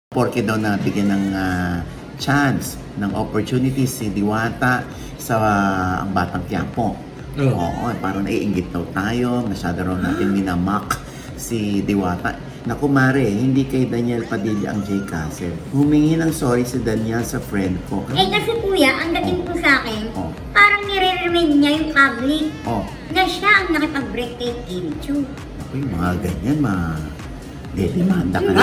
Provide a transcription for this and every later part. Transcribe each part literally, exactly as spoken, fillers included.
Porke daw nabigyan ng ah, chance, ng opportunity si Diwata sa ah, ang Batang Quiapo. Oh. Oo, parang naiinggit daw tayo, masyado raw natin minamak si Diwata. Naku mare, hindi kay Daniel Padilla ang J. Castle. Humingi ng sorry si Daniel sa friend ko. Eh kasi kuya, ang dating po sa akin, Oh. parang nire-remind niya yung public Oh, na siya ang nakipag-break kay Kim Chu. uy, mga ganyan, ma... Dedemanda ka na.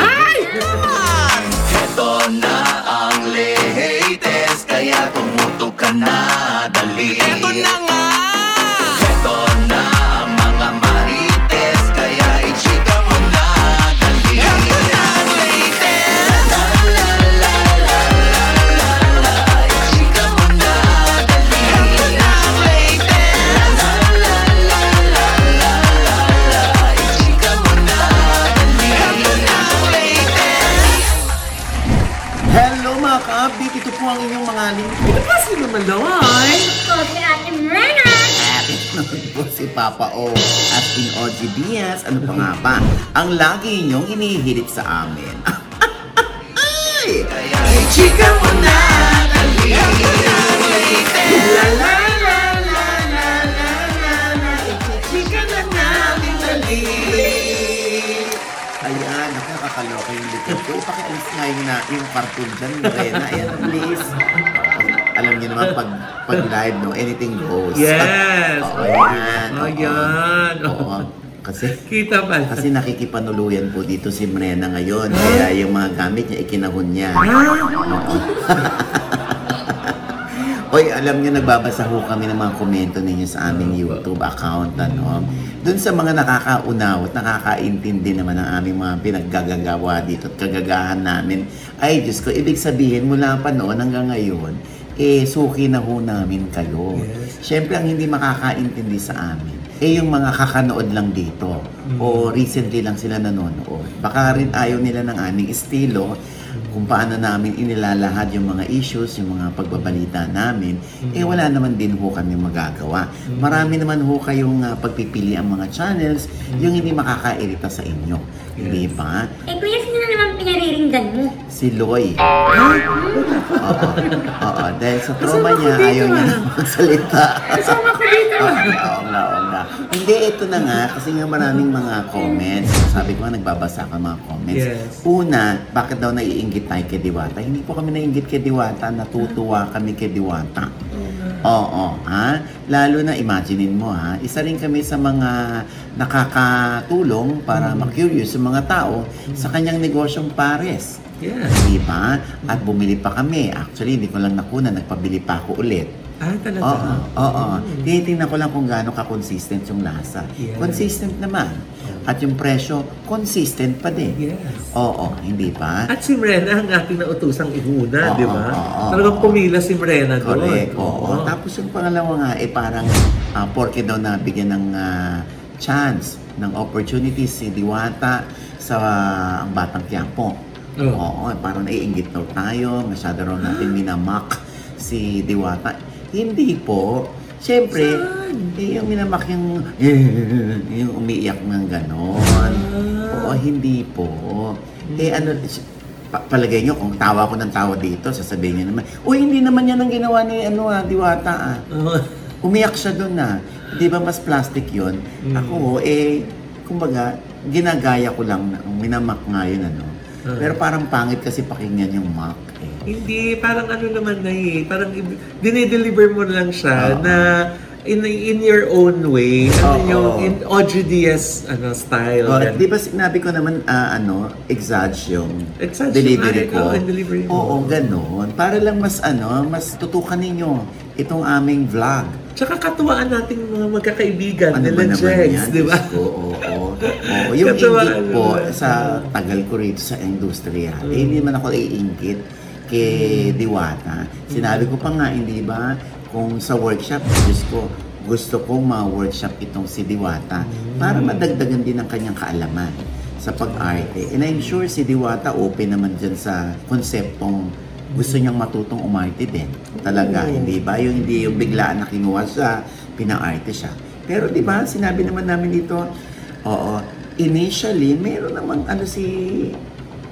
Ito na ang latest, kaya tumutok ka na, dali. Ito na nga! Ito na ang mga marites, kaya i-chika mo na, dali. Ito na ang latest! La la la la la la la, i-chika mo na, dali. Ito na ang latest! La la la la la la la, i-chika mo na, dali. Ito na ang latest! Hello mga ka-update, ito po ang inyong mga link. Kasi naman daw ay. Ko si Ate Mrena! At ito naman po si Papa O at in O G Diaz. Ano pa nga ba? Ang lagi inyong inihirit sa amin. Ay! Kaya i-chika mo na, dali. Ito na ang latest! La la la la la la la la, ichichika na natin dali. Ayan, nakakakaloka yung likod ko. Pakialis nga yung, na, yung cartoon dyan, Rena. Ayan, please. Alam niyo naman, pag, pag live, no, anything goes. Yes. Oo, ayan. oo. Ayan. Oo. Kasi, Kita pa. kasi nakikipanuluyan po dito si Mrena ngayon. Kaya yung mga gamit niya, ikinahon niya. Oo. Oy, alam niyo, nagbabasa ho kami ng mga komento ninyo sa aming YouTube account. Ano? Doon sa mga nakakaunaw at nakakaintindi naman ng aming mga pinaggagagawa dito at kagagahan namin. Ay, Diyos ko, ibig sabihin mula pa noon hanggang ngayon, eh, suki na ho namin kayo. Yes. Siyempre, ang hindi makakaintindi sa amin, eh, yung mga kakanood lang dito. O recently lang sila nanonood. Baka rin ayaw nila ng aming estilo, kung paano namin inilalahad yung mga issues, yung mga pagbabalita namin, eh wala naman din ho kami magagawa. Marami naman ho kayong uh, pagpipili ang mga channels, yung hindi makakairita sa inyo. Di ba? Eh kuya, sino na naman pinariringgan mo? Si Loy. Oo. Oo. Dahil sa trauma niya, ayaw niya na magsalita. Kasama ko dito. Oo nga, oo nga, oo nga. Hindi, ito na nga, kasi nga maraming mga comments. Sabi ko nga, nagbabasa ka mga comments. Yes. Una, bakit daw naiinggit tayo kay Diwata? Hindi po kami naiinggit kay Diwata, natutuwa kami kay Diwata. Oo, ha? Lalo na, imaginein mo, ha? Isa rin kami sa mga nakakatulong para ma-curious sa mga tao sa kanyang negosyong pares. Yes. Di ba? At bumili pa kami. Actually, hindi ko lang nakuna, nagpabili pa ako ulit. Ah, talaga? Oo, oo. Tinitingnan ko lang kung gaano ka-consistent yung lasa. Yes. Consistent naman. At yung presyo, consistent pa din. Yes. Oo, hindi ba? At si Mrena ang ating nautusang ihuna, Oo, di ba? oo, Talagang oo. pumila si Mrena doon. Correct. Oo. Tapos yung pangalawa nga, eh parang ah, porke daw nabigyan ng ah, chance, ng opportunity si Diwata sa ah, ang Batang Quiapo. Oh. Oo, parang naiinggit daw tayo, masyado raw natin minamak si Diwata. Hindi po. Siyempre, Saan? eh, yung minamak yung, yung umiiyak ng ganon. Oo, hindi po. Eh ano, pa- palagay nyo, kung tawa ko ng tawa dito, sasabihin niyo naman, uy, hindi naman yan ang ginawa ni ano, ah, Diwata. Ah. Oo. Umiyak siya doon na. Di ba mas plastic yun? Mm. Ako, eh, kumbaga, ginagaya ko lang, na- minamak nga yun, ano. Ah. Pero parang pangit kasi pakinggan yung mock, eh. Hindi, parang ano naman na eh. Parang i- dinideliver mo lang siya Oo. na in in your own way. Ano Oo. yung in O G Diaz ano, style. Oh, ganun. di ba sinabi ko naman, ah, ano, exage yung Exage delivery yung- ko. oo, yung delivery mo. Oo, ganun. Para lang mas, ano, mas tutukan ninyo itong aming vlog. Tsaka katuwaan nating mga magkakaibigan Ano ba nila naman Jegs, yan? di ba? Diyos ko, Oo, oo. Oo, yung Katuwaan inggit po naman. sa tagal ko rito sa industriya, Mm. eh, hindi man ako iinggit kay Diwata. Sinabi ko pa nga, hindi ba, kung sa workshop, Diyos ko, gusto kong ma-workshop itong si Diwata para madagdagan din ang kanyang kaalaman sa pag-arte. And I'm sure si Diwata open naman dyan sa konseptong gusto niyang matutong umarte din. Talaga, Oo. hindi ba? Yung hindi yung biglaan na kinuha siya, pina-arte siya. Pero di ba, sinabi naman namin dito, oo, initially, meron namang ano si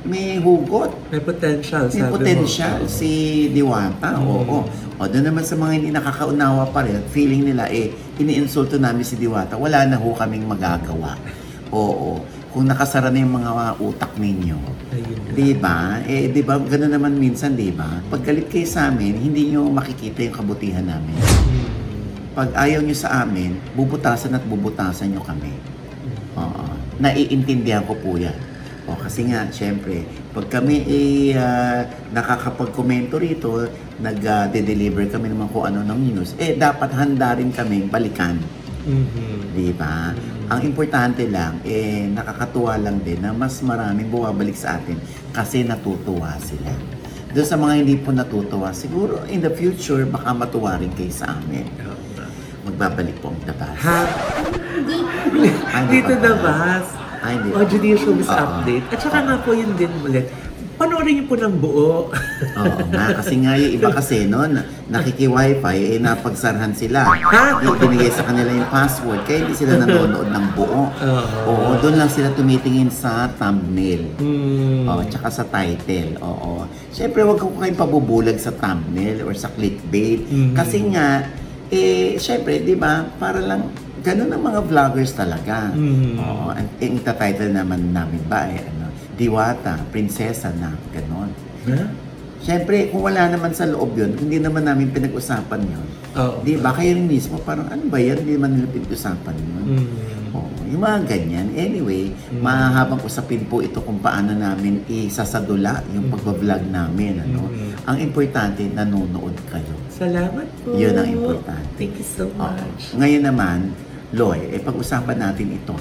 may hugot. May potential, May sabi potential mo. si Diwata. Mm. Oo. O doon naman sa mga hindi nakakaunawa pa rin, feeling nila eh, iniinsulto namin si Diwata, wala na ho kaming magagawa. Oo. Kung nakasara na yung mga utak ninyo. Ayun na. Di ba? Eh, di ba, gano'n naman minsan, di ba? Pag galit kayo sa amin, hindi nyo makikita yung kabutihan namin. Mm. Pag ayaw nyo sa amin, bubutasan at bubutasan nyo kami. Oo. Naiintindihan ko po yan. O, kasi nga, syempre, pag kami eh, ah, nakakapag-komento rito, nag-deliver kami naman kung ano ng news, eh, dapat handa rin kaming balikan. Mhm. Di ba? Ang importante lang, eh, nakakatuwa lang din na mas maraming bumabalik sa atin kasi natutuwa sila. Doon sa mga hindi po natutuwa, siguro in the future, baka matuwa rin kayo sa amin. Magbabalik po ang dabas. Ha? Hindi. Ay, hindi Dito pa na ba? Bas. Ay, hindi O, pa. Judicial News Oo. Update. At saka nga po yun din ulit. Panoorin niyo po ng buo. Oo nga, kasi nga yung iba kasi noon, nakiki-wifi, eh napagsarhan sila. Ha? Di binigay sa kanila yung password, kaya hindi sila nanonood ng buo. Oo. Oo, doon lang sila tumitingin sa thumbnail. Hmm. Oo, tsaka sa title. Oo. Siyempre, wag ko kayong pabubulag sa thumbnail or sa clickbait. Mhm. Kasi nga, eh, siyempre, di ba, para lang, ganun ang mga vloggers talaga. Mhm. Oo, ang ang title naman namin ba, eh, ano, Diwata, prinsesa na, ganon. Ha? Siyempre, kung wala naman sa loob yun, hindi naman namin pinag-usapan yun. Oo. Di ba? Kayo rin mismo, parang ano ba yan? Hindi naman nila pinag-usapan yun. Hmm. Oo, yung mga ganyan. Anyway, Mm. mahahabang usapin po ito kung paano namin isasadula yung pagbablog namin. Ano? Mm. Ang importante, nanonood kayo. Salamat po. Yun ang importante. Thank you so Oo. much. Ngayon naman, Loy, eh, pag-usapan natin ito.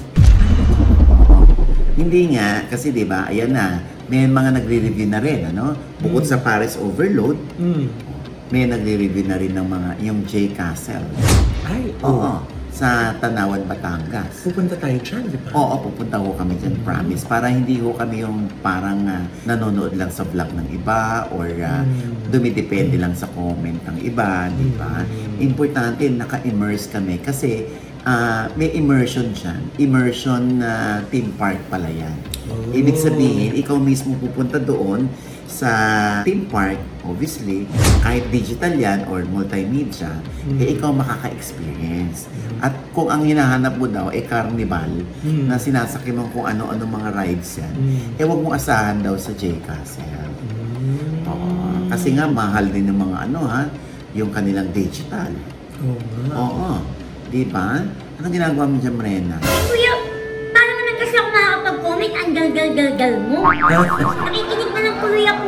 Hindi nga, kasi di ba, ayan na, may mga nagre-review na rin, ano? Bukod Mm. sa Paris Overload, Hmm. may nagre-review na rin ng mga, yung J Castle. Ay, Oo, sa Tanawan, Batangas. Pupunta tayo dyan, di ba? Oo, pupunta ko kami dyan, promise. Para hindi ko kami yung parang ah, nanonood lang sa vlog ng iba or ah, Mm. dumidepende lang sa comment ng iba, di ba? Mm. Importante, naka-immerse kami kasi ah, may immersion dyan. Immersion na theme park pala yan. Oh. Ibig sabihin, ikaw mismo pupunta doon sa theme park, obviously, kahit digital yan or multimedia, Mm. eh ikaw makaka-experience. At kung ang hinahanap mo daw ay carnival, Mm. na sinasakay mo kung ano-ano mga rides yan, Mm. eh wag mong asahan daw sa J Castle. Hmm. Oo. Kasi nga, mahal din ng mga ano ha, yung kanilang digital. Oo nga. Oo. Di ba? Anong ginagawa mo dyan, Marena? Kuya, paano naman kasi ako makakapag-comment? Ang gal-gal-gal-gal mo. Nakikinig na ng tuloy ako.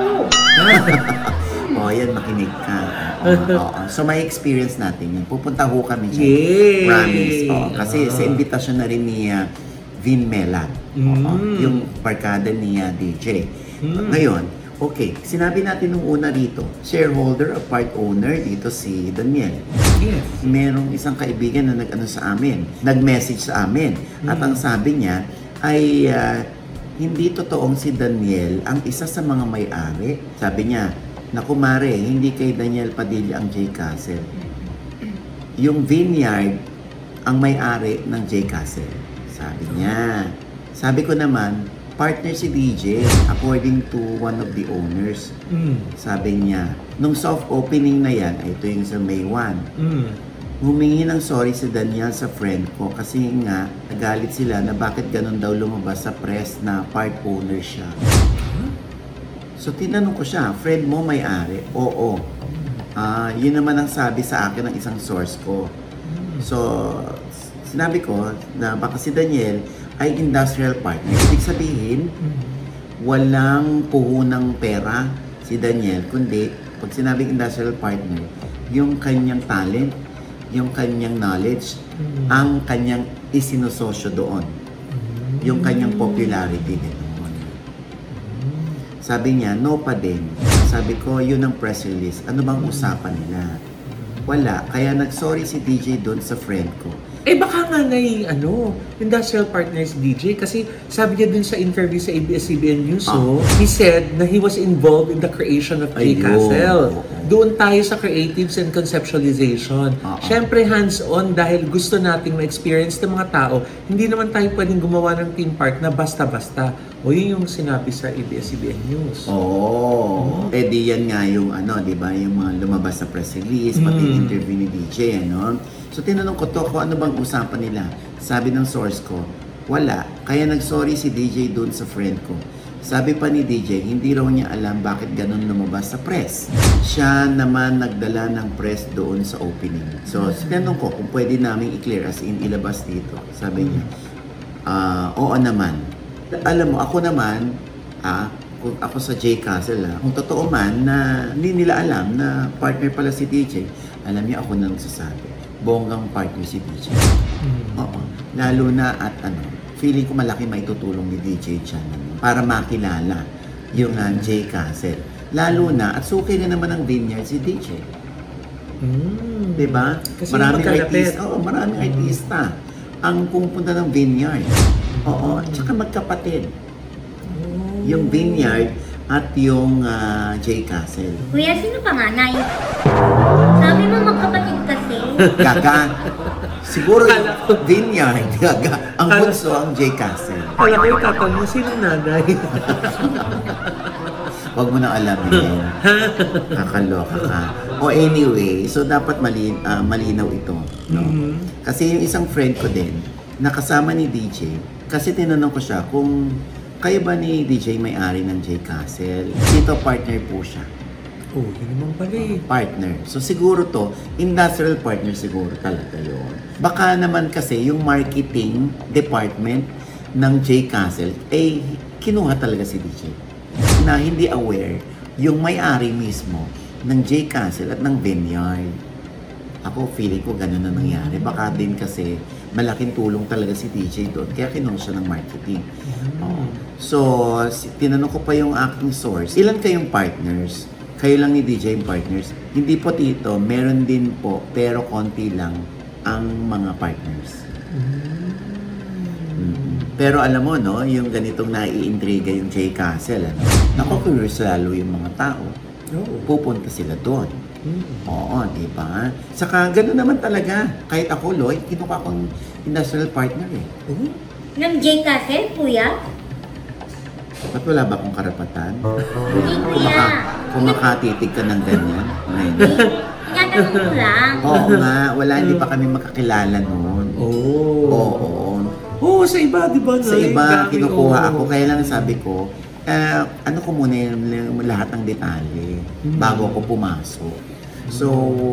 Oo, yan, makinig ka. Oo. Oo. So, may experience natin yun. Pupunta ho kami dyan. Yay! Promise. Oo. Kasi Ah. sa invitation na rin ni uh, Vin Melan. Oo. Mm. Yung barkada ni uh, D J. Mm. Ngayon, okay, sinabi natin nung una dito, shareholder or part owner dito si Daniel. Yes. Merong isang kaibigan na nag-ano sa amin, nag-message sa amin. At Mm. ang sabi niya ay ah, hindi totoong si Daniel ang isa sa mga may-ari. Sabi niya, naku mare, hindi kay Daniel Padilla ang J Castle. Yung vineyard ang may-ari ng J Castle. Sabi niya. Sabi ko naman, partner si D J according to one of the owners. Hmm. Sabi niya, nung soft opening na yan, ay ito yung sa May first, Hmm. humingi ng sorry si Daniel sa friend ko kasi nga nagalit sila na bakit ganun daw lumabas sa press na part owner siya. So tinanong ko siya, friend mo may-ari? Oo. Ah, yun naman ang sabi sa akin ng isang source ko. So, sinabi ko na baka si Daniel ay industrial partner. Ibig sabihin, walang puhunang pera si Daniel, kundi pag sinabing industrial partner, yung kanyang talent, yung kanyang knowledge, Mm. ang kanyang isinososyo doon. Yung kanyang popularity din. Sabi niya, no pa din. Sabi ko, yun ang press release. Ano bang usapan nila? Wala. Kaya nag-sorry si D J doon sa friend ko. Eh baka nga na yung ano, industrial partners D J kasi sabi niya dun sa interview sa A B S C B N News, Ah. oh, he said na he was involved in the creation of J Ayun. Castle. Oo. doon tayo sa creatives and conceptualization. Oo. Siyempre, hands-on dahil gusto nating ma-experience ng mga tao. Hindi naman tayo pwedeng gumawa ng theme park na basta-basta. O yun yung sinabi sa A B S C B N News. Oo. Eh di yan nga yung ano, di ba? Yung mga lumabas sa press release, pati Mm. interview ni D J, ano? So tinanong ko to kung ano bang usapan nila. Sabi ng source ko, wala. Kaya nag-sorry si D J doon sa friend ko. Sabi pa ni D J, hindi raw niya alam bakit ganun lumabas sa press. Siya naman nagdala ng press doon sa opening. So, tinanong ko kung pwede namin i-clear as in ilabas dito. Sabi niya, ah, oo naman. Alam mo, ako naman, ah, kung ako sa J Castle, ah, kung totoo man na hindi nila alam na partner pala si D J, alam niya ako nang sasabi. Bonggang partner si D J. Oo. Lalo na at ano, feeling ko malaki maitutulong ni D J Chan ano, para makilala yung uh, J Castle. Lalo na, at suki na naman ng vineyard si D J. Mm. Diba? Kasi Maraming magkalapit. artista. Oo, maraming artista ang pumupunta ng vineyard. Oo, tsaka magkapatid. Yung vineyard at yung uh, J Castle. Kuya, sino panganay? Sabi mo magkapatid kasi. Gaga. Siguro yung Kala ko- vineyard. Gaga. Ang Kala- bunso ang J Castle. Kala ko yung tatanong, sino nanay? Huwag mo nang alamin. Kakaloka ka. O anyway, so dapat mali, ah, malinaw ito. No? Mhm. Kasi yung isang friend ko din, nakasama ni D J, kasi tinanong ko siya kung kayo ba ni D J may-ari ng J Castle? Dito partner po siya. Oh, yun naman pala eh. Partner. So siguro to, industrial partner siguro talaga yun. Baka naman kasi yung marketing department ng J Castle, eh, kinuha talaga si D J. Na hindi aware yung may-ari mismo ng J Castle at ng vineyard. Ako, feeling ko ganun na nangyari. Baka din kasi malaking tulong talaga si D J doon. Kaya kinuha siya ng marketing. Oo. So, si- tinanong ko pa yung aking source. Ilan kayong partners? Kayo lang ni D J yung partners. Hindi po tito, meron din po, pero konti lang ang mga partners. Mm. Pero alam mo, no, yung ganitong naiintriga yung J Castle, ano, naku-curious lalo yung mga tao. Oo. Pupunta sila doon. Mm. Oo, di ba? Saka gano'n naman talaga. Kahit ako, Lloyd, kinuha kong industrial partner eh. Oh? Ng J Castle, kuya? Ba't wala ba akong karapatan? Hindi, Kung, kuya. maka, kung makatitig ka ng ganyan. Ngayon. Tinatanong ko lang. Oo nga, wala, hindi pa kami makakilala noon. Oh. Oo. Oo, sa iba, di ba? Sa Nay? iba, Grabe, kinukuha oo. ako. Kaya lang sabi ko, eh, ano ko muna yung, yung lahat ng detalye bago ako pumasok. So,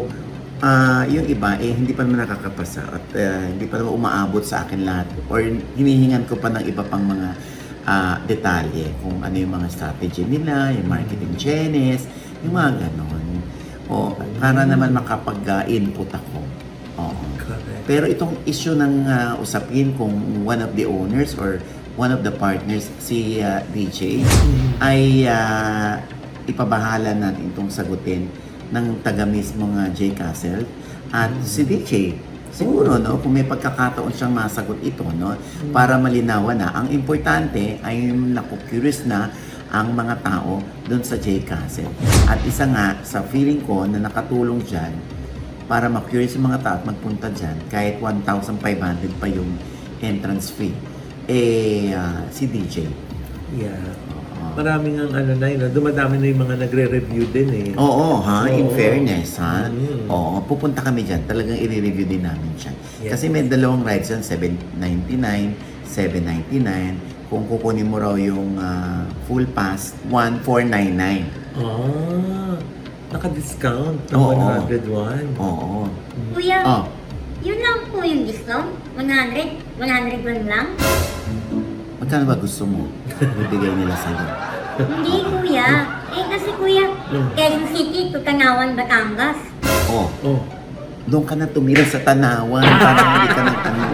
ah yung iba, eh, hindi pa naman nakakapasa at eh, hindi pa naman umaabot sa akin lahat. Or hinihingan ko pa ng iba pang mga ah, detalye kung ano yung mga strategy nila, yung marketing genius, yung mga ganon. O, para naman makapag-input ako. Oo. Correct. Pero itong issue ng ah, usapin kung one of the owners or one of the partners, si ah, D J, ay ah, ipabahala natin itong sagutin ng taga mismo nga J Castle at si D J. Siguro, no, kung may pagkakataon siyang masagot ito, no, para malinawan na. Ang importante ay naku-curious na ang mga tao doon sa J Castle. At isa nga, sa feeling ko na nakatulong dyan, para ma-curious yung mga tao at magpunta dyan, kahit one thousand five hundred pa yung entrance fee, eh, ah, si D J. Yeah. Oo. Maraming ang ano na yun, dumadami na yung mga nagre-review din eh. Oo, ha? In Oo. fairness, ha? Mm. Oo, pupunta kami dyan. Talagang i-review din namin siya. Yes. Kasi may dalawang rides yan, seven ninety-nine, seven ninety-nine. Kung kukunin mo raw yung ah, full pass, one four ninety-nine. Ah, naka-discount ng Oo. one hundred one. Oo. Kuya, Oh, yun lang po yung discount? one hundred? one hundred one lang? magkano ba gusto mo? Ibigay nila sa'yo. Hindi, kuya. Eh, kasi kuya, Hmm. Quezon City to Tanawan, Batangas. Oh, Oh. doon ka na tumira sa Tanawan. Parang hindi ka ng ano.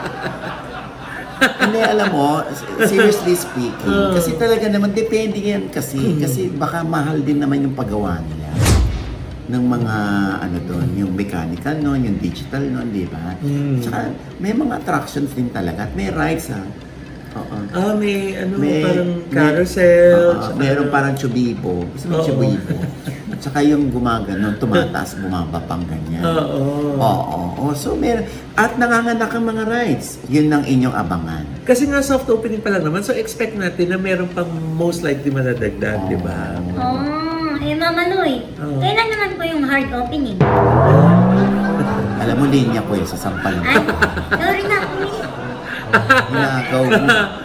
Hindi, alam mo, seriously speaking, Uh. kasi talaga naman, depende yan kasi. Hmm. Kasi baka mahal din naman yung paggawa nila ng mga, ano doon, yung mechanical noon, yung digital noon, di ba? Mm. Tsaka, may mga attractions din talaga at may rides, ha? Oo. Ah, may ano, May- parang may- carousel. Oo, tsaka- meron parang chubibo. Gusto mo Oo. chubibo? At saka yung gumagano, tumataas, bumaba pang ganyan. Oo. Oo. Oo. So, meron. At nanganganak ang mga rides. Yun ang inyong abangan. Kasi nga soft opening pa lang naman, so expect natin na meron pang most likely madadagdag, Oo. di ba? Oh, eh Mama Loy, Oo. kailan naman po yung hard opening? Alam mo, linya ko eh, sa sampalan. Ay, sorry na po. Inagaw mo.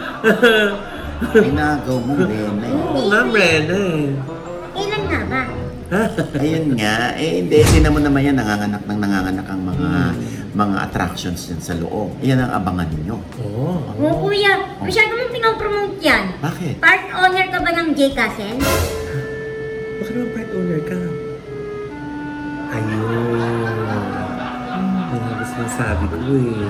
Inagaw mo, Rene. Oo nga, Rene. Kailan nga ba? Ayun nga, eh hindi, hindi naman naman yan nanganganak ng nanganganak ang mga mga attractions yan sa loob. Yan ang abangan ninyo. Oo. Oo, kuya. Masyado mong pinopromote yan. Bakit? Part owner ka ba ng J. Castle? Baka naman part owner ka. Ayun. Yan ang gusto ng sabi ko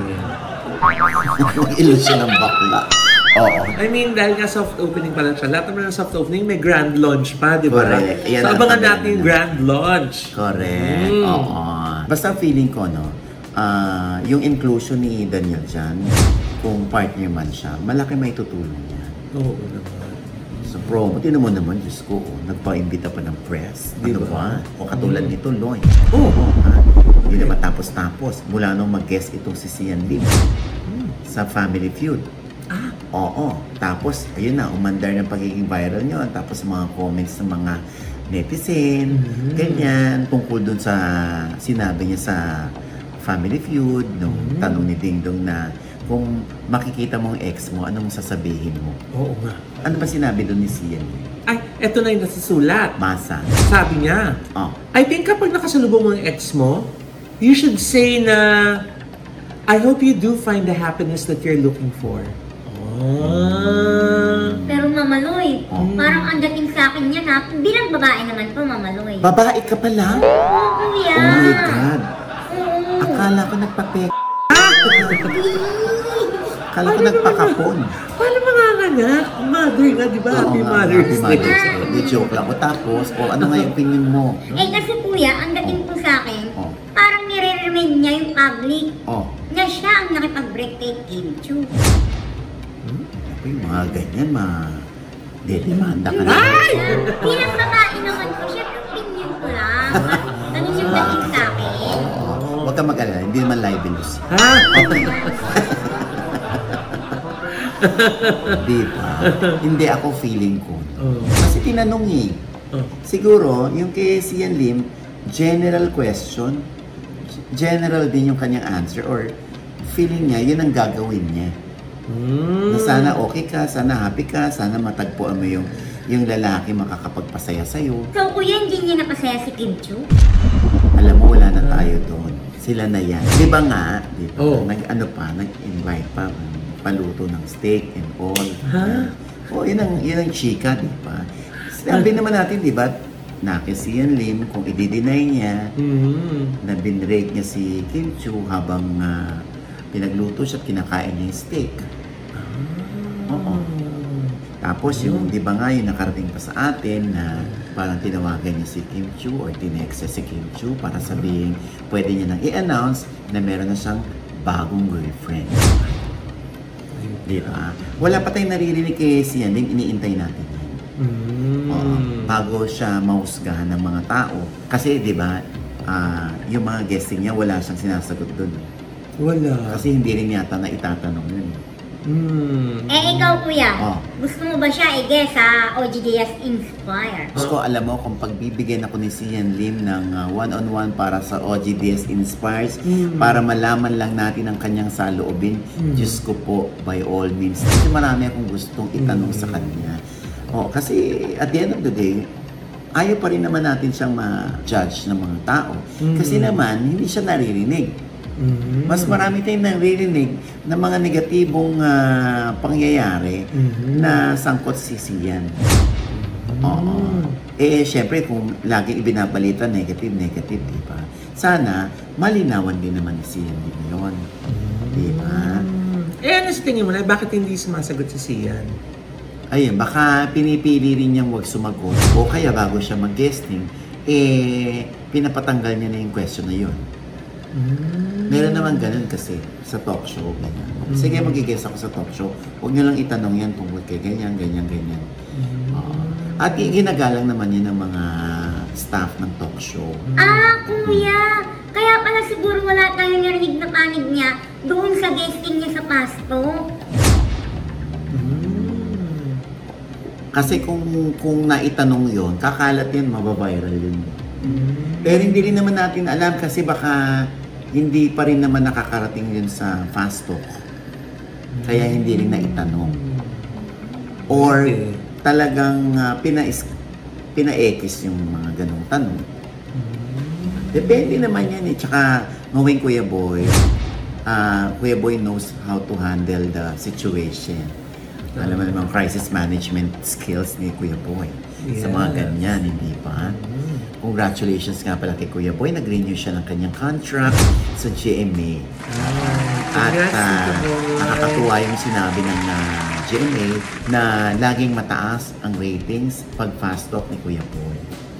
eh. Ilusyon ng bakla. Oo. I mean, dahil nga soft opening pa lang siya, lahat naman ng soft opening may grand launch pa, di ba? Correct. Yan So, ang abangan tagal natin yung na. grand launch. Correct. Mm. Oo. Basta feeling ko, no, ah, yung inclusion ni Daniel dyan, kung partner man siya, malaki may tutulong niya. Oo naman. Sa promo, tinan mo naman, Diyos ko, oh, nagpa-imbita pa ng press. Di Ano ba? ba? O katulad Mm. nito, Loy. Oo. Ha? Hindi na matapos-tapos. Mula nung mag-guest itong si Sian Lim sa Family Feud. Ah. Oo. Tapos, ayun na, umandar ng pagiging viral nyo. Tapos, mga comments ng mga netizen, Mhm. ganyan, tungkol dun sa sinabi niya sa Family Feud, nung Mhm. tanong ni Ding Dong na kung makikita mo ang ex mo, anong sasabihin mo? Oo nga. Ano ba sinabi dun ni Sian? Ay, eto na yung nasusulat. Masa. Sabi niya, Oh. I think kapag nakasalubong mo ang ex mo, you should say na, I hope you do find the happiness that you're looking for. Oh. Pero Mama Loy, Oh. parang ang dating sa akin yan ha. Bilang babae naman po, Mama Loy. Babae ka pa lang? Oo, kuya. Oh my God. Oo. Akala ko nagpape... Akala ko nagpakapon. Paano manganganak? Mother nga, di ba? Happy Oo nga, Mother's Happy Day. Mother's Day. Di joke lang. O tapos, o ano nga yung opinion mo? Eh kasi kuya, ang dating po sa akin, Oh. parang nire-remind niya yung public Oh, na siya ang nakipag-break kay Kim Chu. ako yung mga ganyan, ma... Dedemanda ka na. Ay! Bilang babae naman po, syempre opinion ko lang. Ganun yung dating sa akin. Oo. Huwag ka mag-alala, hindi naman live news. Ha? Okay. Di ba? Hindi ako feeling ko. Oh. Kasi tinanong eh. Oh. Siguro, yung kay Sian Lim, general question, general din yung kanyang answer, or feeling niya, yun ang gagawin niya. Mm. Na sana okay ka, sana happy ka, sana matagpuan mo yung, yung lalaki makakapagpasaya sa'yo. So kuya, hindi niya napasaya si Kim Chu? Alam mo, wala na tayo doon. Sila na yan. Di ba nga, di ba? Oh. Nag, ano pa, nag-invite pa, um, paluto ng steak and all. Ha? O, yun ang, yun ang chika, di ba? Sabi naman natin, di ba, na kay Sian Lim, kung i-deny niya, Mm. na binrate niya si Kim Chu habang ah, pinagluto siya at kinakain niya yung steak. Oo. Tapos yung, di ba nga, yung nakarating pa sa atin na parang tinawagan niya si Kim Chu or tinext niya si Kim Chu para sabihin, pwede niya nang i-announce na meron na siyang bagong girlfriend. Di ba? Wala pa tayong naririnig kay Sian Lim, iniintay natin yan. Mm. Oo, bago siya mahusgahan ng mga tao. Kasi, di ba, ah, yung mga guesting niya, wala siyang sinasagot doon. Wala. Kasi hindi rin yata na itatanong yun. Mm. Eh ikaw kuya, Oh. gusto mo ba siya i-guess sa O G D S Inspire? Gusto ko, alam mo, kung pagbibigyan ako ni Sian Lim ng ah, one-on-one para sa O G D S Inspires, Mm. para malaman lang natin ang kanyang saloobin, Mm. Diyos ko po, by all means. Kasi marami akong gustong itanong Mm. sa kanya. Oh, kasi at the end of the day, ayaw pa rin naman natin siyang ma-judge ng mga tao. Mm. Kasi naman, hindi siya naririnig. Mm. Mas marami tayong naririnig ng mga negatibong ah, pangyayari Mhm. na sangkot si Sian. Oo. Eh, syempre, kung lagi ibinabalita, negative, negative, di ba? Sana, malinawan din naman ni Sian din yun. Di ba? Mm. Eh, ano sa tingin mo na? Bakit hindi sumasagot si Sian? Ayun, baka pinipili rin niyang huwag sumagot o kaya bago siya mag-guesting, eh, pinapatanggal niya na yung question na yun. Meron naman ganun kasi sa talk show. Ganyan. Sige, mag-guess ako sa talk show. Huwag nyo lang itanong yan tungkol kay ganyan, ganyan, ganyan. Oo. At i- ginagalang naman yun ng mga staff ng talk show. Ah, kuya! Kaya pala siguro wala tayong narinig na panig niya doon sa guesting niya sa pasto. Kasi kung kung naitanong yon, kakalat yan, mababiral yun. Pero hindi rin naman natin alam kasi baka hindi pa rin naman nakakarating yun sa fast talk. Kaya hindi rin naitanong. Or Okay. talagang uh, pinais, pinaekis yung mga ganong tanong. Depende naman yan eh. Tsaka knowing Kuya Boy, uh, Kuya Boy knows how to handle the situation. Alam mo naman, crisis management skills ni Kuya Boy. Sa mga Yes. ganyan, hindi ba? Congratulations nga pala kay Kuya Boy. Nag-renew siya ng kanyang contract sa G M A. At Congrats, ah, Tito Boy. nakakatuwa yung sinabi ng ah, G M A na laging mataas ang ratings pag fast talk ni Kuya Boy.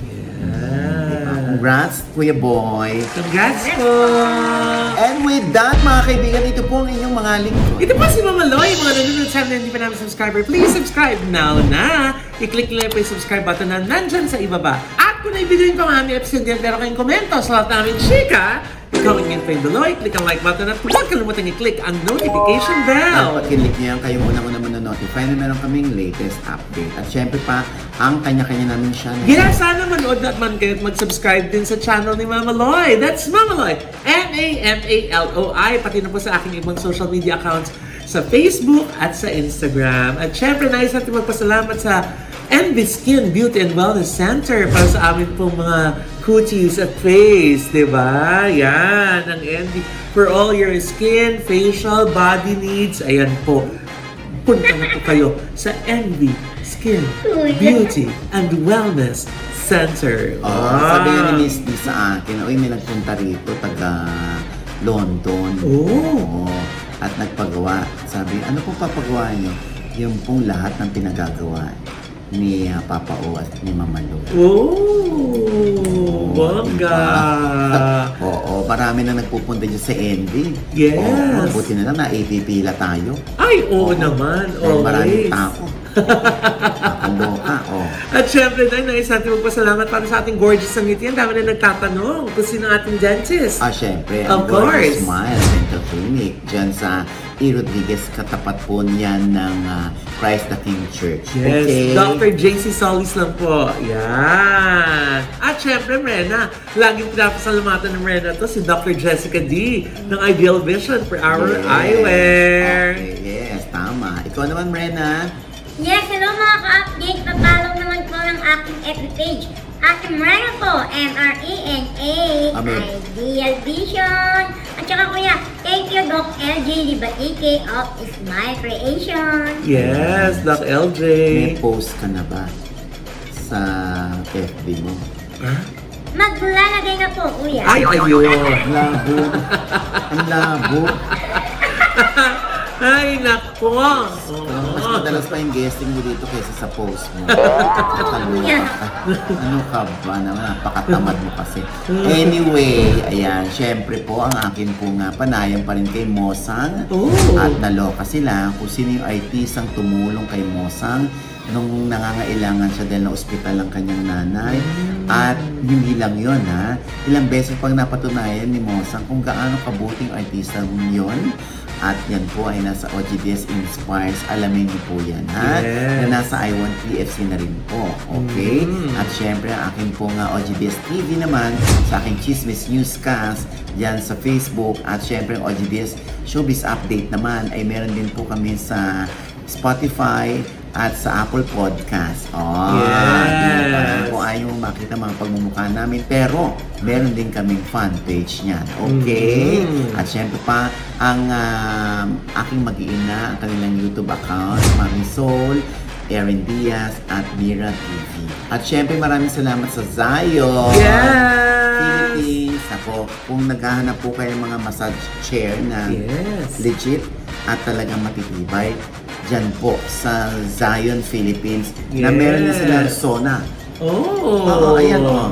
Yeah. Congrats, Kuya Boy! Congrats po! And with that, mga kaibigan, ito po ang inyong mga lingkod. Ito po si Mama Loy, mga nanonood sa amin na hindi pa namin subscriber. Please subscribe now na! I-click lang po yung subscribe button na nandyan sa ibaba. At kung naibigay ko ang aming episode yan, pero kayong komento sa lahat namin, chika, i-comment nyo yung Loy, click ang like button at huwag kalimutan i-click ang notification bell. Dapat kilik niyo yan, kayo unang-una manonotify na meron kaming latest update. At syempre pa, ang kanya-kanya namin channel. Yeah, sana manood naman kayo at mag-subscribe din sa channel ni Mama Loy. That's Mama Loy, M A M A L O I. Pati na po sa aking ibang social media accounts sa Facebook at sa Instagram. At syempre, nais natin magpasalamat sa N B Skin Beauty and Wellness Center para sa amin pong mga cuties at face, di ba? Yan, ang N B. For all your skin, facial, body needs, ayan po. Punta na po kayo sa N B Skin Beauty and Wellness Center. Oh, sabi nga ni Miss D sa akin, uy, may nagpunta rito, taga London. Oh. Oo. At nagpagawa. Sabi, ano pong papagawa niyo? Yung pong lahat ng pinagagawa ni uh, Papa O at ni Mama Lo. Oh, bongga! Oo, marami na nagpupunta dyan sa N B. Yes. Oo, buti na lang na ipipila tayo. Ay, oo Oo. naman. Dahil maraming Always. tao. Nakaloka, oh. At syempre, dahil nais natin magpasalamat para sa ating gorgeous na ngiti. Ang dami na nagtatanong kung sino ang ating dentist. Ah, syempre, Of ang Gorgeous course. Smile Dental Clinic dyan sa E. Rodriguez, katapat po niyan ng ah, Christ the King Church. Yes, Okay? Doctor J C Solis lang po. Yan. At syempre, Mrena, laging pinapasalamatan ng Mrena to si Doctor Jessica D ng Ideal Vision for our Yes. eyewear. Okay, yes, tama. Ikaw naman, Brenna. Yes, hello mga ka-update. Papalaw naman po ng aking F B page. Aking Rena po, M R E N A, Amen. Ideal Vision. At saka kuya, thank you Doc L J Libatique of Smile Creation. Yes, Doc L J. May post ka na ba sa F B mo? Maglalagay na po kuya. Ay, ayun. Ang labo. Ang labo. Ay, nako. Mas Oo. madalas pa yung guesting mo dito kaysa sa post mo. Nakaloka ka. Ano ka ba naman? Napakatamad mo kasi. Anyway, ayan. Syempre po, ang akin po nga panayam pa rin kay Mosang. Oh. At naloka sila kung sino yung artistang tumulong kay Mosang nung nangangailangan siya dahil na ospital ang kanyang nanay. At hindi lang yun, ha? Ilang beses pang napatunayan ni Mosang kung gaano kabuting artista yun. At yan po ay nasa O G D S Inspires. Alamin niyo po yan, ha? Yes. Na nasa I one T F C na rin po. Okay? Mm. At syempre, ang akin po nga O G D S T V naman sa aking Chismis Newscast yan sa Facebook. At syempre, ang O G D S Showbiz Update naman ay meron din po kami sa Spotify at sa Apple Podcast. Oh, Yes. diba? Kung ayaw mo makita mga pagmumukha namin. Pero, meron din kaming fan page niyan. Okay? Mhm. At syempre pa, ang um, aking mag-iina, ang kanilang YouTube account, Mami Soul, Erin Diaz, at Mira T V. At syempre, maraming salamat sa Zayo. Yes. Philippines. Ako, kung naghahanap po kayo ng mga massage chair na Yes. legit at talagang matitibay, dyan po sa Zion, Philippines, na meron na Yes. silang sauna. Oh. Oo, ayan o.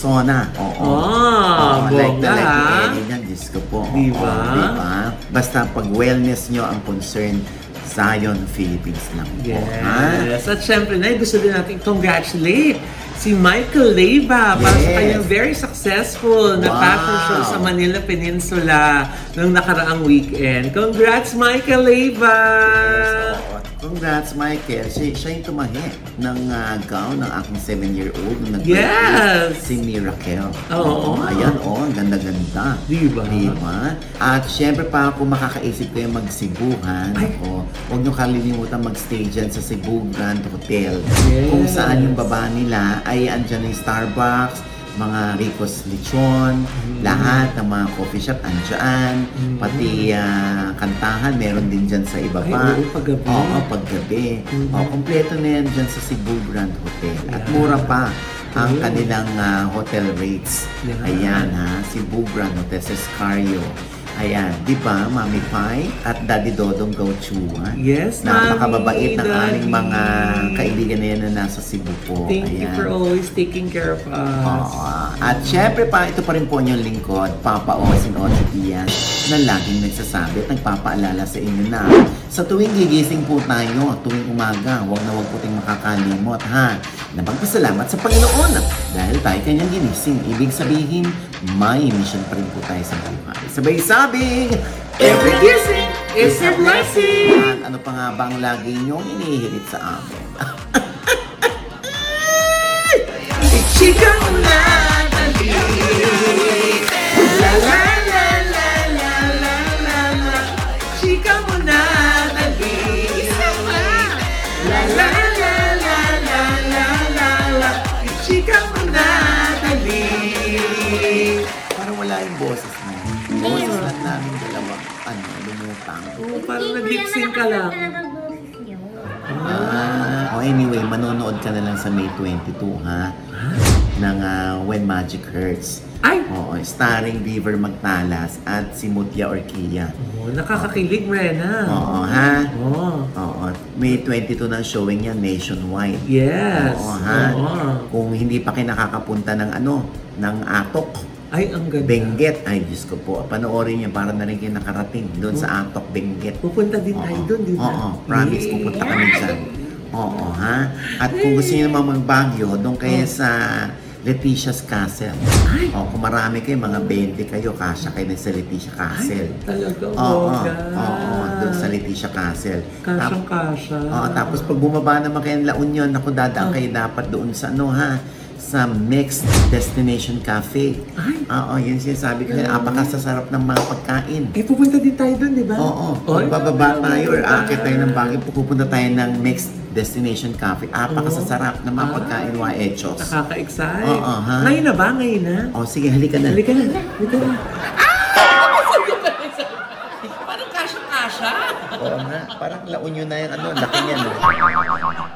sauna. Oo. Ah, Oo, like the bongga, like the ha? Ellie niyan, Diyos ko po. Oo, Diba? diba? Basta pag wellness nyo ang concern, Zion Philippines lang po. Ha? Yes. At syempre na, gusto din natin congratulate si Michael Leyva para sa Yes. kanyang very successful na Wow. fashion show sa Manila Peninsula noong nakaraang weekend. Congrats, Michael Leyva! Oo. Congrats, Michael. Siya, siya yung tumahi ng uh, gown ng aking seven-year-old nung nag Yes! si Miracle. Oo. Ayan, oh, ang ganda-ganda. Diba? Diba? At syempre pa kung makakaisip kayo mag-Cebu, ha? Ay. Ako, huwag nyo kalilimutan mag-stay dyan sa Cebu Grand Hotel. Yes. Kung saan yung baba nila ay andyan yung Starbucks, mga Rico's Lechon, lahat ng mga coffee shop andyan, Mm. pati ah, kantahan meron din dyan sa iba Ay, pa. oo, paggabi. Oo, paggabi. Mhm. Oo, kompleto na yan dyan sa Cebu Grand Hotel. At Yeah. mura pa ang Mm. kanilang ah, hotel rates. Yeah. Ayan ha, Cebu Grand Hotel sa Escario. Ayan, di ba, Mami Pai at Daddy Dodong Gauchuan? Yes, Napakababait ng Mami, aming mga Daddy. kaibigan na yan na nasa Cebu po. Thank you Ayan. for always taking care of us. Oo. At syempre pa, ito pa rin po yung lingkod, Papa Osin Ocho Diaz, na laging nagsasabi at nagpapaalala sa inyo na sa tuwing gigising po tayo, tuwing umaga, huwag na huwag po tayong makakalimot, ha? Na magpasalamat sa Panginoon dahil tayo kanyang ginising. Ibig sabihin, may mission pa rin po tayo sa buhay. Sabay sabing, Every gising is a blessing! At ano pa nga bang lagi niyong inihirit sa amin? Chika mo na, dali. La la la la la la la la. Chika mo na, dali. Isa pa. La la la la la la la la. Chika mo na, dali. Parang wala yung boses mo. Boses lang namin dalawang, ano, lumutang. Oo, parang Hindi, nag-lip kuya, sync ka malaki lang. talaga ang boses niyo. Ah, oh, anyway, manonood ka na lang sa May twenty-two, ha? Ng ah, When Magic Hurts. Ay! Oo, starring River Magtalas at si Mutya Orquilla. Oh, nakakakilig, Rena. Oo, ha? Oh. Oo, May twenty-two na showing yan nationwide. Yes. Oo, ha? Oo. Kung hindi pa kayo nakakapunta ng ano, ng Atok, Ay, ang ganda. Benguet, ay Diyos ko po, panoorin niyo para na rin kayo nakarating doon sa Atok, Benguet. Pupunta din tayo Oo. doon, di ba? Oo, promise, Yay! pupunta kami dyan. Oo, ha? At kung gusto niyo naman magbagyo, doon kayo sa Letitia's Castle. Ay! O, kung marami kayo, mga twenty kayo, kasya kayo na sa Leticia Castle. Talaga, Oo, boga. oo, doon sa Leticia Castle. Kasyang Tap- kasya. Oo, tapos pag bumaba naman kayo ng La Union, naku, dadaan Oh. kayo dapat doon sa ano ha, sa Mixed Destination Cafe. Ay! Oo, yun sinasabi ko, napakasasarap ng mga pagkain. Eh, pupunta din tayo doon, di ba? Oo, Oy, pag bababa tayo or pupunta. aakit tayo ng Baguio, pupunta tayo ng Mixed Destination Cafe. Napakasasarap ng mga Ah. pagkain, mga echos. Nakaka-excite. Oo, ha? Ngayon na ba? Ngayon na? O sige, halika na. Halika na. Halika na. Parang kasya-kasya. Oo nga, parang La Union na yung ano, laki niya no.